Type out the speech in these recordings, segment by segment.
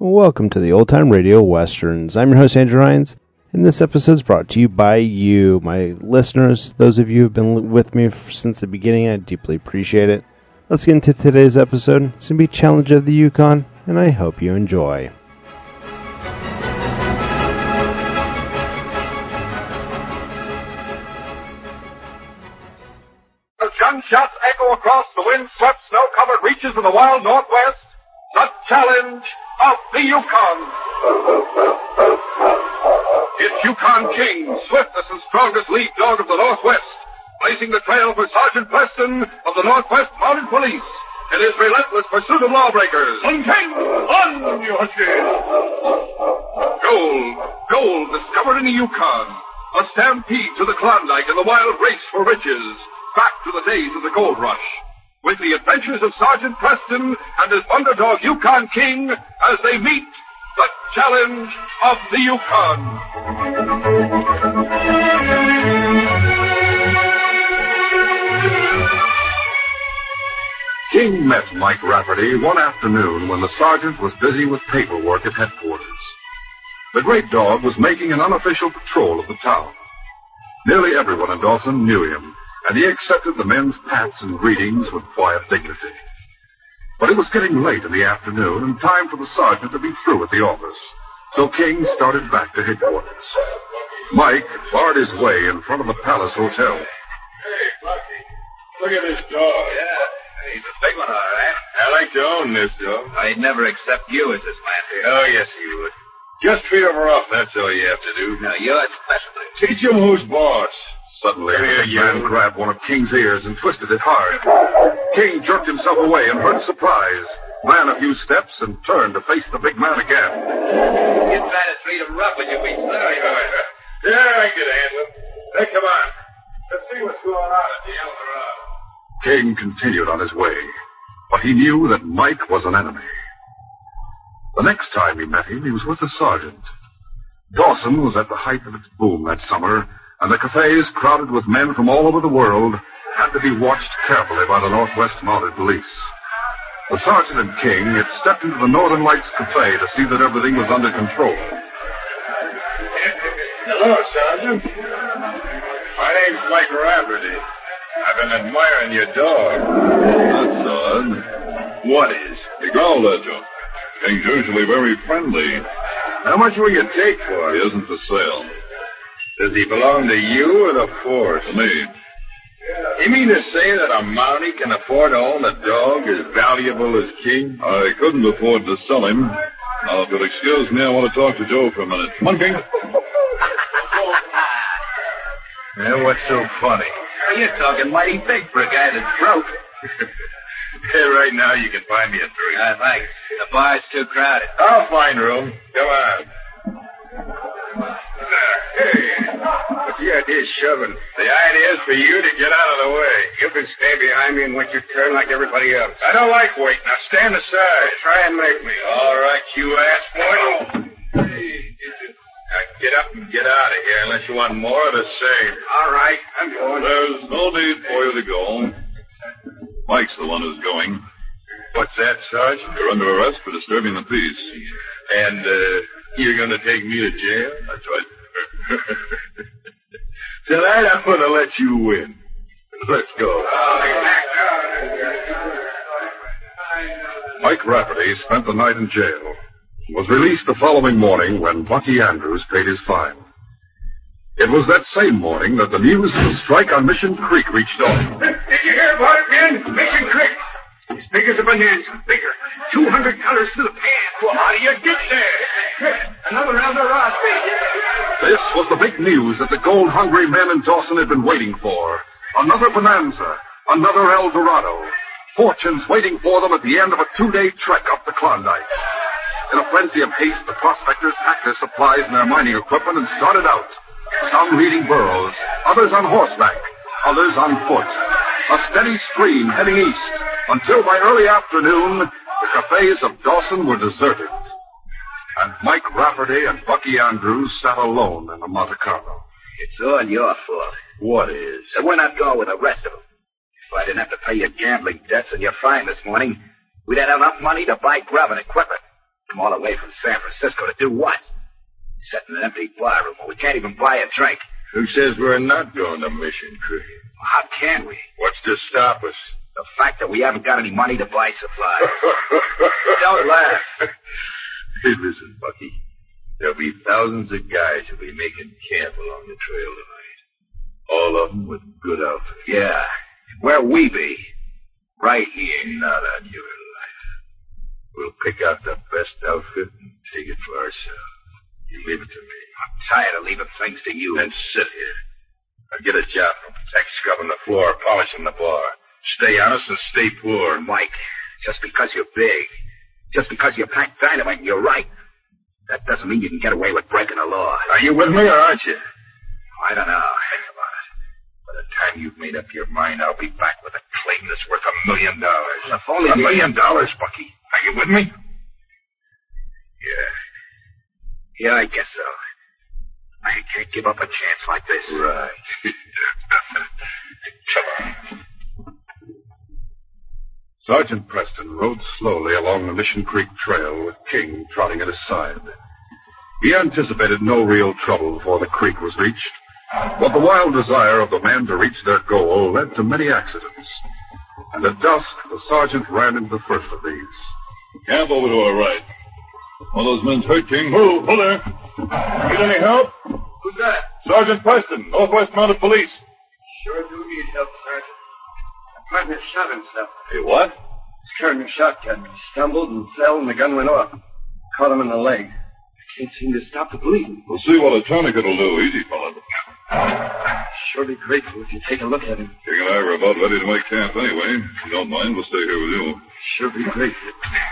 Welcome to the Old Time Radio Westerns. I'm your host, Andrew Hines, and this episode is brought to you by you, my listeners. Those of you who have been with me since the beginning, I deeply appreciate it. Let's get into today's episode. It's going to be Challenge of the Yukon, and I hope you enjoy. As gunshots echo across the wind-swept, snow-covered reaches of the wild Northwest, the Challenge of the Yukon. It's Yukon King, swiftest and strongest lead dog of the Northwest, blazing the trail for Sergeant Preston of the Northwest Mounted Police in his relentless pursuit of lawbreakers. On King! On, you huskies! Gold discovered in the Yukon. A stampede to the Klondike and the wild race for riches. Back to the days of the gold rush. With the adventures of Sergeant Preston and his wonder dog Yukon King as they meet the Challenge of the Yukon. King met Mike Rafferty one afternoon when the sergeant was busy with paperwork at headquarters. The great dog was making an unofficial patrol of the town. Nearly everyone in Dawson knew him, and he accepted the men's pats and greetings with quiet dignity. But it was getting late in the afternoon and time for the sergeant to be through at the office, so King started back to headquarters. Mike barred his way in front of the Palace Hotel. Hey, Bucky, look at this dog. Yeah, he's a big one, all right. I like to own this dog. I'd never accept you as his master. Oh, yes, you would. Just treat him rough, that's all you have to do. No, you're special. Teach him who's boss. Suddenly, the man grabbed one of King's ears and twisted it hard. King jerked himself away in hurt surprise, ran a few steps, and turned to face the big man again. You try to treat him rough, and you'll be sorry for it. Yeah, I can handle him. Hey, come on. Let's see what's going on at the El Dorado. King continued on his way, but he knew that Mike was an enemy. The next time he met him, he was with the sergeant. Dawson was at the height of its boom that summer, and the cafes, crowded with men from all over the world, had to be watched carefully by the Northwest Mounted Police. The sergeant and King had stepped into the Northern Lights Cafe to see that everything was under control. Hello, Sergeant. My name's Mike Rafferty. I've been admiring your dog. That's odd. What is? He growled at you. King's usually very friendly. How much will you take for He him? isn't for sale. Does he belong to you or the force? To me. You mean to say that a Mountie can afford to own a dog as valuable as King? I couldn't afford to sell him. Now, if you'll excuse me, I want to talk to Joe for a minute. Come on, King. Yeah, what's so funny? You're talking mighty big for a guy that's broke. Hey, right now you can find me a drink. Thanks. The bar's too crowded. I'll find room. Come on. Hey, what's the idea of shoving? The idea is for you to get out of the way. You can stay behind me and wait your turn like everybody else. I don't like waiting. Now stand aside. Try and make me. All right, you ass boy. Now get up and get out of here unless you want more of the same. All right, I'm going. There's no need for you to go. Mike's the one who's going. What's that, Sarge? You're under arrest for disturbing the peace. And, you're going to take me to jail? That's right. Tonight I'm going to let you win. Let's go. Mike Rafferty spent the night in jail. Was released the following morning when Bucky Andrews paid his fine. It was that same morning that the news of the strike on Mission Creek reached Dawson. Did you hear about it, men? Mission Creek. As big as a bonanza. Bigger. $200 to the pan. Well, how do you get there? Another El Dorado. This was the big news that the gold-hungry men in Dawson had been waiting for. Another bonanza. Another El Dorado. Fortunes waiting for them at the end of a 2-day trek up the Klondike. In a frenzy of haste, the prospectors packed their supplies and their mining equipment and started out. Some leading burros, others on horseback, others on foot. A steady stream heading east, until by early afternoon, the cafes of Dawson were deserted. And Mike Rafferty and Bucky Andrews sat alone in the Monte Carlo. It's all your fault. What is? So we're not going with the rest of them. If I didn't have to pay your gambling debts and your fine this morning, we'd had enough money to buy grub and equipment. Come all the way from San Francisco to do what? Sit in an empty bar room where we can't even buy a drink. Who says we're not going to Mission Creek? How can we? What's to stop us? The fact that we haven't got any money to buy supplies. Don't laugh. Hey, listen, Bucky. There'll be thousands of guys who'll be making camp along the trail tonight. All of them with good outfits. Yeah. Where we be? Right here. Not on your life. We'll pick out the best outfit and take it for ourselves. You leave it to me. I'm tired of leaving things to you. Then sit here. I'll get a job from Tech scrubbing the floor, polishing the bar. Stay honest and stay poor. Mike, just because you're big, just because you pack dynamite and you're right, that doesn't mean you can get away with breaking the law. Are you with me or aren't you? I don't know. Think about it. By the time you've made up your mind, I'll be back with a claim that's worth $1 million. If only $1 million, Bucky. Are you with me? Yeah, I guess so. I can't give up a chance like this. Right. Come on. Sergeant Preston rode slowly along the Mission Creek Trail with King trotting at his side. He anticipated no real trouble before the creek was reached, but the wild desire of the men to reach their goal led to many accidents. And at dusk, the sergeant ran into the first of these. Camp over to our right. One of those men's hurt, King. Move, hold there. Need any help? Who's that? Sergeant Preston, Northwest Mounted Police. Sure do need help, Sergeant. My partner shot himself. Hey, what? He's carrying a shotgun. He stumbled and fell, and the gun went off. Caught him in the leg. I can't seem to stop the bleeding. We'll see what a tourniquet will do. Easy, fella. Sure be grateful if you take a look at him. King and I are about ready to make camp anyway. If you don't mind, we'll stay here with you. Sure be grateful.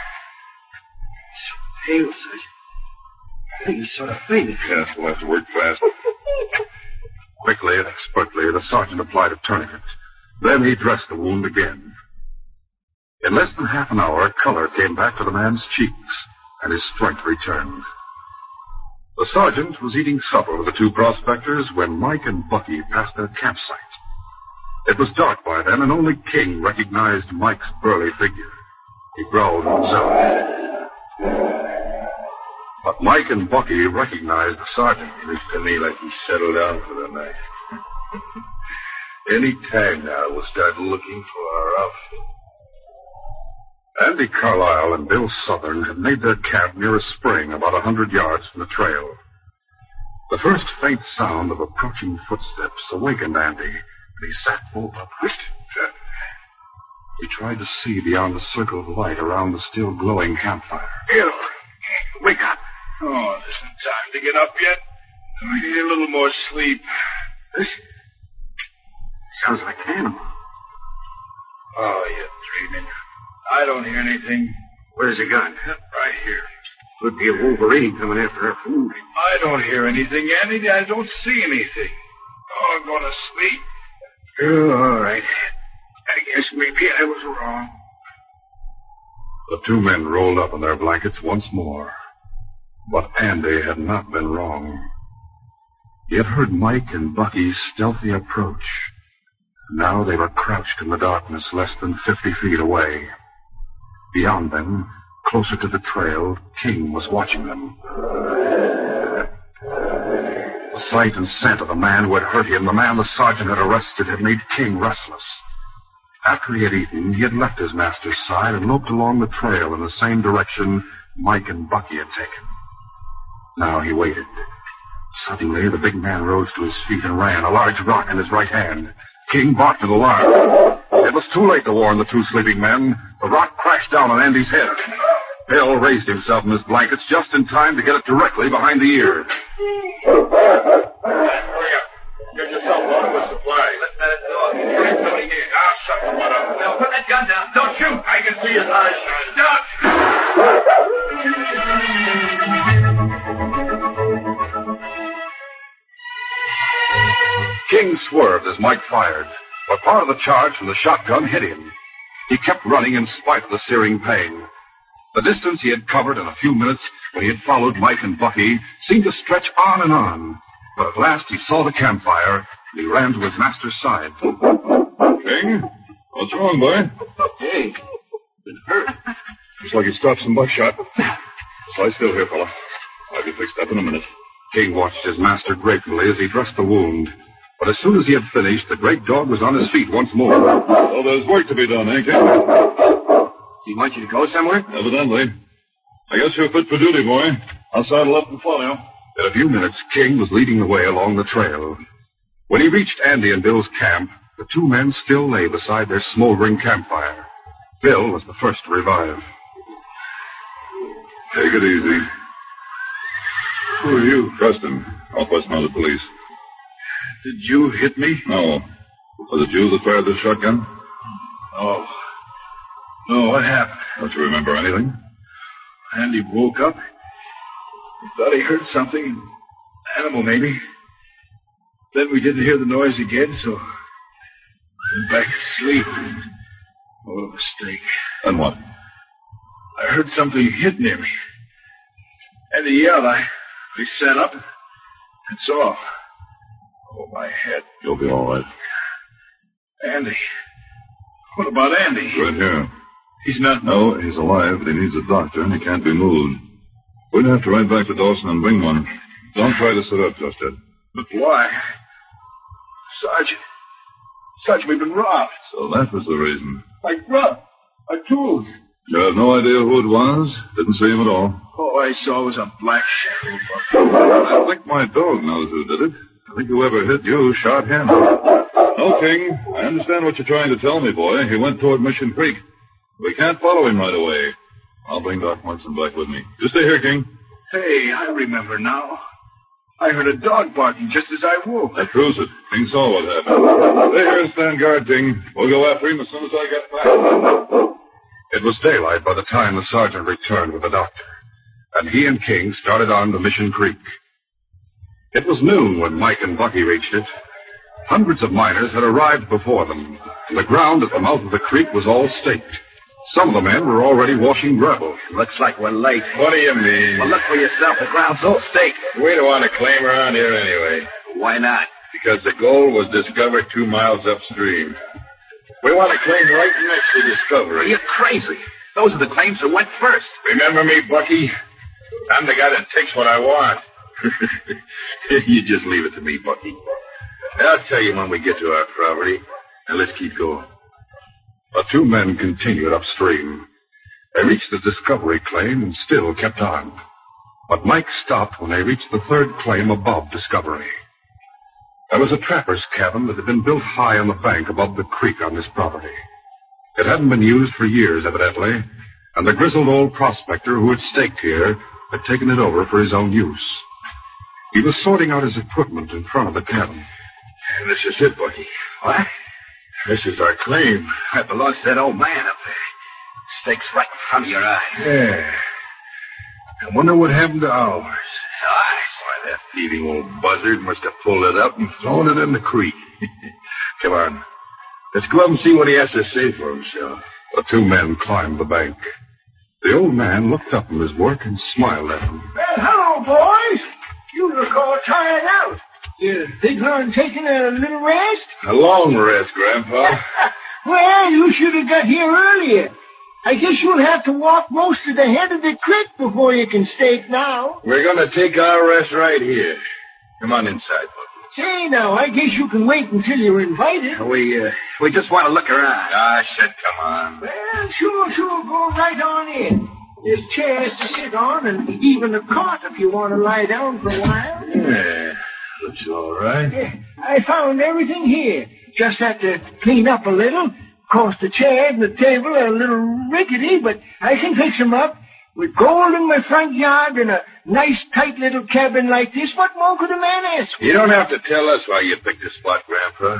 So pale, Sergeant. I think he's sort of fainted. Yes, we'll have to work fast. Quickly and expertly, the sergeant applied a tourniquet. Then he dressed the wound again. In less than half an hour, color came back to the man's cheeks, and his strength returned. The sergeant was eating supper with the two prospectors when Mike and Bucky passed their campsite. It was dark by then, and only King recognized Mike's burly figure. He growled to himself. But Mike and Bucky recognized the sergeant. Looks to me like he settled down for the night. Any time now, we'll start looking for our outfit. Andy Carlisle and Bill Southern had made their camp near a spring about 100 yards from the trail. The first faint sound of approaching footsteps awakened Andy, and he sat bolt upright. He tried to see beyond the circle of light around the still glowing campfire. Bill, wake up. Oh, this isn't time to get up yet. We need a little more sleep. This sounds like an animal. Oh, you're dreaming. I don't hear anything. Where's the gun? Right here. Could be a wolverine coming after our food. I don't hear anything, Andy. I don't see anything. Oh, I'm going to sleep. Oh, all right. I guess maybe I was wrong. The two men rolled up in their blankets once more. But Andy had not been wrong. He had heard Mike and Bucky's stealthy approach. Now they were crouched in the darkness less than 50 feet away. Beyond them, closer to the trail, King was watching them. The sight and scent of the man who had hurt him, the man the sergeant had arrested, had made King restless. After he had eaten, he had left his master's side and loped along the trail in the same direction Mike and Bucky had taken. Now he waited. Suddenly, the big man rose to his feet and ran, a large rock in his right hand. King barked in alarm. It was too late to warn the two sleeping men. The rock crashed down on Andy's head. Bill raised himself in his blankets just in time to get it directly behind the ear. Hurry up. Get yourself loaded with supplies. Let's let it go. Bring somebody here. I'll shut the one up. No, put that gun down. Don't shoot. I can see his eyes shine. Don't. King swerved as Mike fired, but part of the charge from the shotgun hit him. He kept running in spite of the searing pain. The distance he had covered in a few minutes when he had followed Mike and Bucky seemed to stretch on and on. But at last he saw the campfire, and he ran to his master's side. King? What's wrong, boy? Hey, been hurt. Looks like he stopped some buckshot. lie still here, fella. I'll be fixed up in a minute. King watched his master gratefully as he dressed the wound. But as soon as he had finished, the great dog was on his feet once more. So there's work to be done, eh, King? Does he want you to go somewhere? Evidently. I guess you're fit for duty, boy. I'll saddle up and follow you. In a few minutes, King was leading the way along the trail. When he reached Andy and Bill's camp, the two men still lay beside their smoldering campfire. Bill was the first to revive. Take it easy. Who are you? Preston, Northwest Mounted Police. Did you hit me? No. Was it you that fired the shotgun? Oh. No, what happened? Don't you remember anything? Andy woke up. He thought he heard something. Animal, maybe. Then we didn't hear the noise again, so I went back to sleep. Oh, a mistake. And what? I heard something hit near me. And he yelled. I sat up and saw him. Oh, my head. You'll be all right. Andy. What about Andy? Right here. He's not... No, he's alive, but he needs a doctor, and he can't be moved. We'll have to ride back to Dawson and bring one. Don't try to sit up just yet. But why? Sergeant, we've been robbed. So that was the reason. Like robbed? Our tools. You have no idea who it was? Didn't see him at all? All I saw was a black shadow. I think my dog knows who did it. I think whoever hit you shot him. No, King. I understand what you're trying to tell me, boy. He went toward Mission Creek. We can't follow him right away. I'll bring Doc Munson back with me. You stay here, King. Hey, I remember now. I heard a dog barking just as I woke. That proves it. King saw what happened. Stay here and stand guard, King. We'll go after him as soon as I get back. It was daylight by the time the sergeant returned with the doctor, and he and King started on to Mission Creek. It was noon when Mike and Bucky reached it. Hundreds of miners had arrived before them. The ground at the mouth of the creek was all staked. Some of the men were already washing gravel. Looks like we're late. What do you mean? Well, look for yourself. The ground's all staked. We don't want to claim around here anyway. Why not? Because the gold was discovered 2 miles upstream. We want to claim right next to discovery. You're crazy. Those are the claims that went first. Remember me, Bucky? I'm the guy that takes what I want. You just leave it to me, Bucky. I'll tell you when we get to our property. Now, let's keep going. The two men continued upstream. They reached the discovery claim and still kept on. But Mike stopped when they reached the third claim above discovery. There was a trapper's cabin that had been built high on the bank above the creek on this property. It hadn't been used for years, evidently, and the grizzled old prospector who had staked here had taken it over for his own use. He was sorting out his equipment in front of the cabin. This is it, Bucky. What? This is our claim. That belongs to that old man up there. Stakes right in front of your eyes. Yeah. I wonder what happened to ours. Why, that thieving old buzzard must have pulled it up and thrown it in the creek. Come on. Let's go up and see what he has to say for himself. The two men climbed the bank. The old man looked up from his work and smiled at them. Well, hello, boys. You look all tired out. You think on taking a little rest? A long rest, Grandpa. Well, you should have got here earlier. I guess you'll have to walk most of the head of the creek before you can stake now. We're going to take our rest right here. Come on inside, Bucky. Say, now, I guess you can wait until you're invited. we just want to look around. I said come on. Well, sure, go right on in. There's chairs to sit on and even a cot if you want to lie down for a while. Yeah, looks all right. I found everything here. Just had to clean up a little. Of course, the chair and the table are a little rickety, but I can fix them up. With gold in my front yard and a nice, tight little cabin like this, what more could a man ask for? You don't have to tell us why you picked this spot, Grandpa.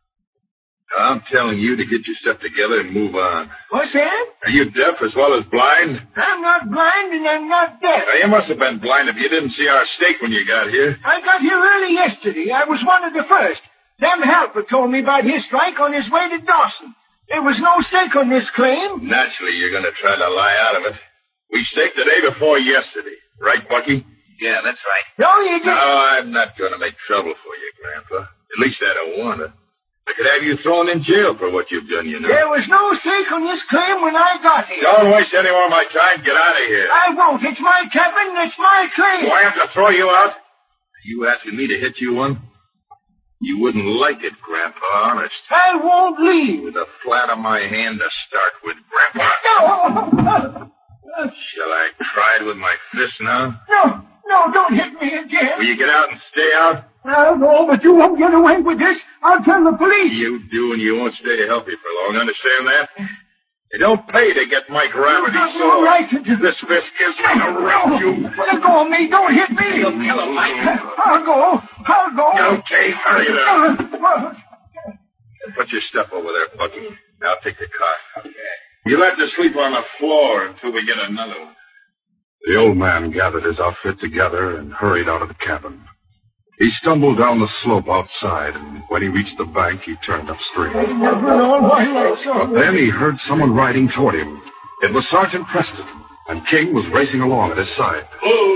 I'm telling you to get your stuff together and move on. What's that? Are you deaf as well as blind? I'm not blind and I'm not deaf. Now, you must have been blind if you didn't see our stake when you got here. I got here early yesterday. I was one of the first. Them helper told me about his strike on his way to Dawson. There was no stake on this claim. Naturally, you're going to try to lie out of it. We staked the day before yesterday. Right, Bucky? Yeah, that's right. No, you didn't. No, I'm not going to make trouble for you, Grandpa. At least I don't want to. I could have you thrown in jail for what you've done, you know. There was no stake on this claim when I got here. Don't waste any more of my time. Get out of here. I won't. It's my cabin. It's my claim. Do I have to throw you out? Are you asking me to hit you one? You wouldn't like it, Grandpa, honest. I won't leave. With the flat of my hand to start with, Grandpa. No. Shall I try it with my fist now? No, don't hit me again. Will you get out and stay out? No, but you won't get away with this. I'll tell the police. You do, and you won't stay healthy for long. Understand that? It don't pay to get Mike Rafferty sold. Right to do. This fist gives me a right you. Let go of me. Don't hit me. You'll kill him, Mike. I'll go. Okay, hurry there. Put your stuff over there, Bucky. I'll take the car. Okay. You'll have to sleep on the floor until we get another one. The old man gathered his outfit together and hurried out of the cabin. He stumbled down the slope outside, and when he reached the bank, he turned upstream. But then he heard someone riding toward him. It was Sergeant Preston, and King was racing along at his side.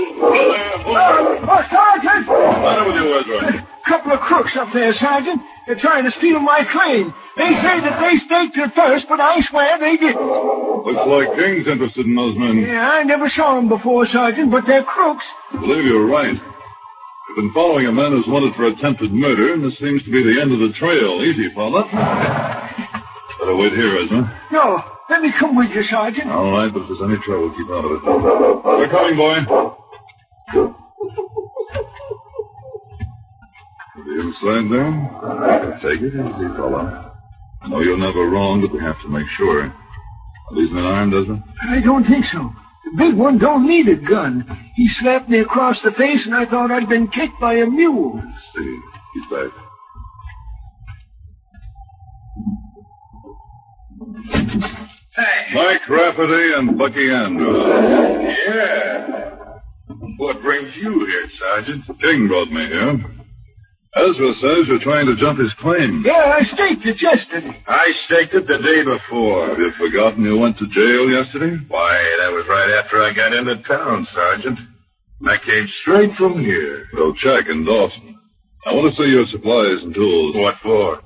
Sergeant! What's the matter with you, Ezra? A couple of crooks up there, Sergeant. They're trying to steal my claim. They say that they staked it first, but I swear they didn't. Looks like King's interested in those men. Yeah, I never saw them before, Sergeant, but they're crooks. I believe you're right. We've been following a man who's wanted for attempted murder, and this seems to be the end of the trail. Easy, fella. Better wait here, Ezra. No, let me come with you, Sergeant. All right, but if there's any trouble, keep out of it. We're coming, boy. The inside there? Take it easy, fella. I know you're never wrong, but we have to make sure. Are these men armed, Ezra? I don't think so. The big one don't need a gun. He slapped me across the face, and I thought I'd been kicked by a mule. Let's see. He's back. Hey. Mike Rafferty and Bucky Andrews. Yeah. What brings you here, Sergeant? King brought me here. Ezra says you're trying to jump his claim. Yeah, I staked it yesterday. I staked it the day before. Have you forgotten you went to jail yesterday? Why, that was right after I got into town, Sergeant. I came straight from here. We'll check in Dawson. I want to see your supplies and tools. What for?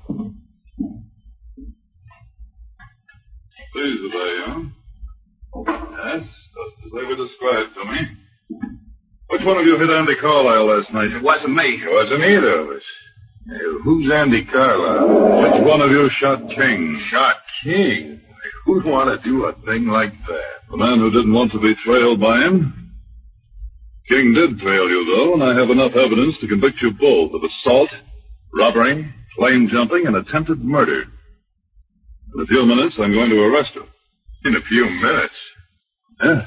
These are they, huh? Yes, just as they were described to me. Which one of you hit Andy Carlisle last night? It wasn't me. It wasn't either of us. Who's Andy Carlisle? Which one of you shot King? Shot King? Who'd want to do a thing like that? The man who didn't want to be trailed by him? King did trail you, though, and I have enough evidence to convict you both of assault, robbery, claim jumping, and attempted murder. In a few minutes, I'm going to arrest you. In a few minutes? Yes.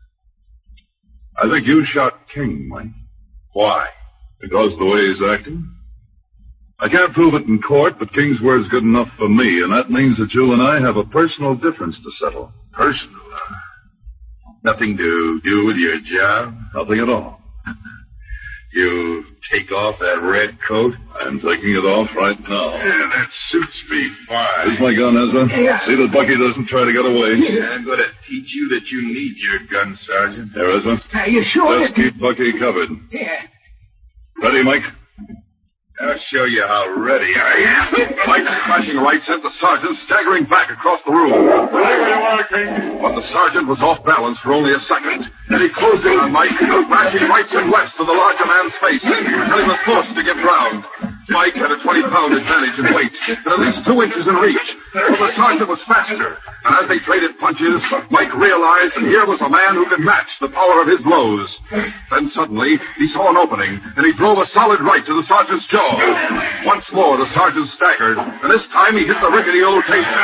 I think you shot King, Mike. Why? Because of the way he's acting. I can't prove it in court, but King's word's good enough for me, and that means that you and I have a personal difference to settle. Personal? Nothing to do with your job? Nothing at all. You take off that red coat? I'm taking it off right now. Yeah, that suits me fine. Here's my gun, Ezra. Yeah. See that Bucky doesn't try to get away. Yeah, I'm going to teach you that you need your gun, Sergeant. Here, Ezra. Are you sure? Just keep Bucky covered. Yeah. Ready, Mike? I'll show you how ready I am. Mike's flashing light sent the sergeant staggering back across the room. But the sergeant was off balance for only a second, and he closed in on Mike, flashing rights and lefts to the larger man's face until he was forced to give ground. Mike had a 20-pound advantage in weight, and at least 2 inches in reach, but the sergeant was faster. And as they traded punches, Mike realized that here was a man who could match the power of his blows. Then suddenly, he saw an opening, and he drove a solid right to the sergeant's jaw. Once more, the sergeant staggered, and this time he hit the rickety old table.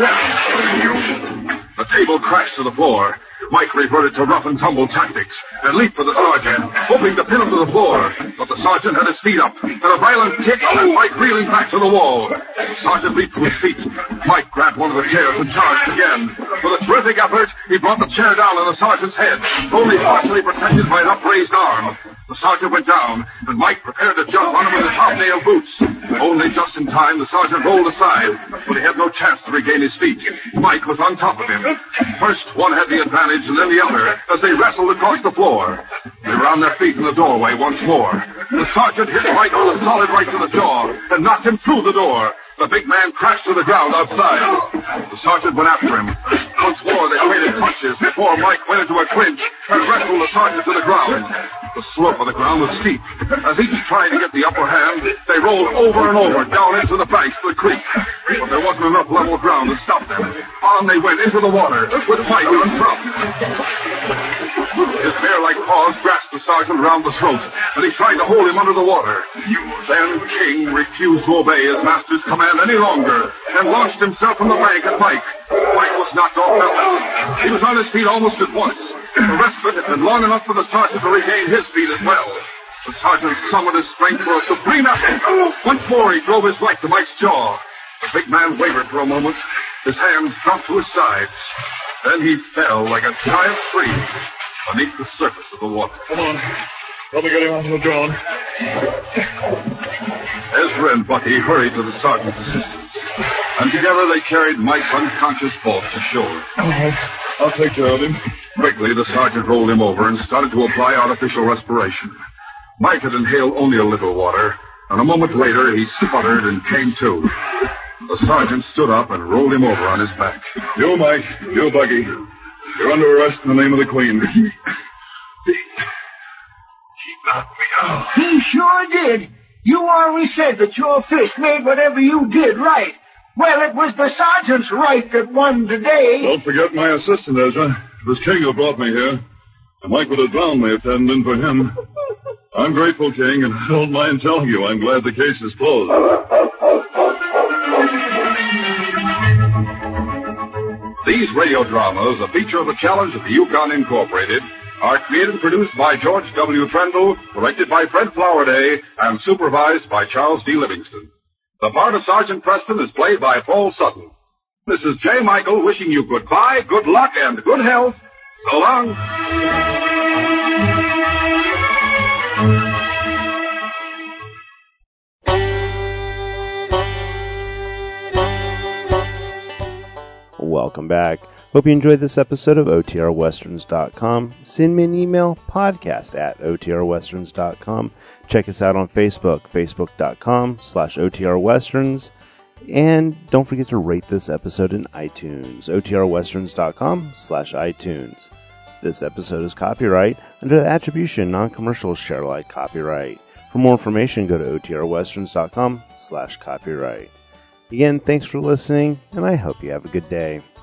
The table crashed to the floor. Mike reverted to rough-and-tumble tactics and leaped for the sergeant, hoping to pin him to the floor. But the sergeant had his feet up, and a violent kick sent Mike reeling back to the wall. The sergeant leaped to his feet. Mike grabbed one of the chairs and charged again. With a terrific effort, he brought the chair down on the sergeant's head, only partially protected by an upraised arm. The sergeant went down, and Mike prepared to jump on him with his hobnail boots. Only just in time, the sergeant rolled aside, but he had no chance to regain his feet. Mike was on top of him. First, one had the advantage, and then the other, as they wrestled across the floor. They were on their feet in the doorway once more. The sergeant hit Mike on a solid right to the jaw, and knocked him through the door. The big man crashed to the ground outside. The sergeant went after him. Once more, they traded punches before Mike went into a clinch and wrestled the sergeant to the ground. The slope of the ground was steep. As each tried to get the upper hand, they rolled over and over down into the banks of the creek. But there wasn't enough level ground to stop them. On they went into the water, with Mike on top. His bear-like paws grasped the sergeant around the throat, and he tried to hold him under the water. Then King refused to obey his master's command any longer, and launched himself from the bank at Mike. Mike was knocked off balance. He was on his feet almost at once. The respite had been long enough for the sergeant to regain his feet as well. The sergeant summoned his strength for a supreme effort. Once more he drove his right to Mike's jaw. The big man wavered for a moment. His hands dropped to his sides. Then he fell like a giant tree beneath the surface of the water. Come on. Help me get him onto the ground. Ezra and Bucky hurried to the sergeant's assistance, and together they carried Mike's unconscious corpse ashore. I'll take care of him. Quickly, the sergeant rolled him over and started to apply artificial respiration. Mike had inhaled only a little water, and a moment later he sputtered and came to. The sergeant stood up and rolled him over on his back. You, Mike. You, Bucky. You're under arrest in the name of the Queen. He knocked me out. He sure did. You always said that your fist made whatever you did right. Well, it was the sergeant's right that won today. Don't forget my assistant, Ezra. It was King who brought me here. And Mike would have drowned me if it hadn't been for him. I'm grateful, King, and I don't mind telling you I'm glad the case is closed. These radio dramas, a feature of the Challenge of the Yukon Incorporated, are created and produced by George W. Trendle, directed by Fred Flowerday, and supervised by Charles D. Livingston. The part of Sergeant Preston is played by Paul Sutton. This is J. Michael wishing you goodbye, good luck, and good health. So long. Welcome back. Hope you enjoyed this episode of OTRWesterns.com. Send me an email, podcast@OTRWesterns.com. Check us out on Facebook, Facebook.com/OTRWesterns. And don't forget to rate this episode in iTunes, OTRWesterns.com/iTunes. This episode is copyright under the Attribution Non-Commercial Share Alike copyright. For more information, go to OTRWesterns.com/copyright. Again, thanks for listening, and I hope you have a good day.